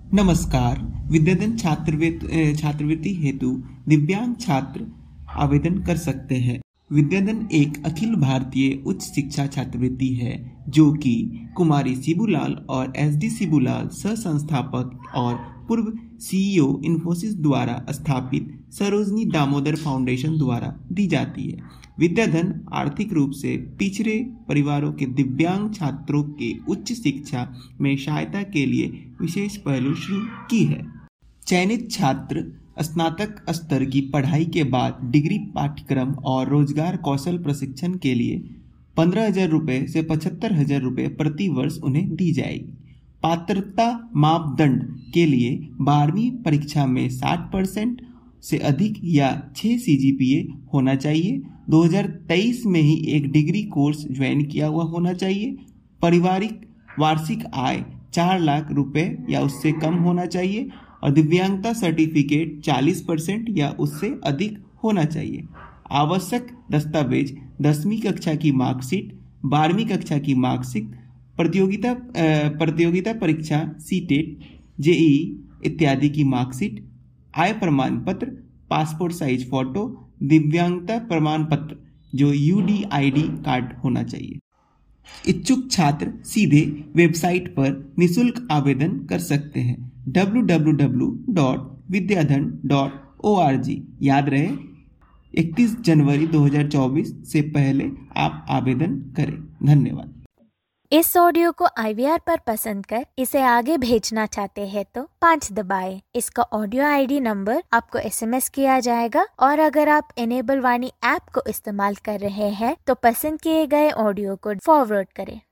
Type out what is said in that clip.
नमस्कार। विद्याधन छात्रवृत्ति हेतु दिव्यांग छात्र आवेदन कर सकते हैं। विद्याधन एक अखिल भारतीय उच्च शिक्षा छात्रवृत्ति है जो कि कुमारी शिबूलाल और एसडी शिबूलाल सह संस्थापक और पूर्व सीईओ इन्फोसिस द्वारा स्थापित सरोजनी दामोदर फाउंडेशन द्वारा दी जाती है। विद्याधन आर्थिक रूप से पिछड़े परिवारों के दिव्यांग छात्रों के उच्च शिक्षा में सहायता के लिए विशेष पहल शुरू की है। चयनित छात्र स्नातक स्तर की पढ़ाई के बाद डिग्री पाठ्यक्रम और रोजगार कौशल प्रशिक्षण के लिए 15,000 रुपये से 75,000 रुपये प्रति वर्ष उन्हें दी जाएगी। पात्रता मापदंड के लिए 12वीं परीक्षा में 60% से अधिक या 6 CGPA होना चाहिए। 2023 में ही एक डिग्री कोर्स ज्वाइन किया हुआ होना चाहिए। पारिवारिक वार्षिक आय 4 लाख रुपए या उससे कम होना चाहिए और दिव्यांगता सर्टिफिकेट 40% या उससे अधिक होना चाहिए। आवश्यक दस्तावेज 10वीं कक्षा की मार्कशीट, 12वीं कक्षा की मार्कशीट, प्रतियोगिता परीक्षा सीटेट, जेईई इत्यादि की मार्कशीट, आय प्रमाण पत्र, पासपोर्ट साइज फोटो, दिव्यांगता प्रमाण पत्र जो UDID कार्ड होना चाहिए। इच्छुक छात्र सीधे वेबसाइट पर निशुल्क आवेदन कर सकते हैं www.vidyadhan.org। याद रहे 31 जनवरी 2024 से पहले आप आवेदन करें। धन्यवाद। इस ऑडियो को IVR पर पसंद कर इसे आगे भेजना चाहते हैं तो 5 दबाएं। इसका ऑडियो ID नंबर आपको SMS किया जाएगा और अगर आप इनेबल वाणी ऐप को इस्तेमाल कर रहे हैं तो पसंद किए गए ऑडियो को फॉरवर्ड करें।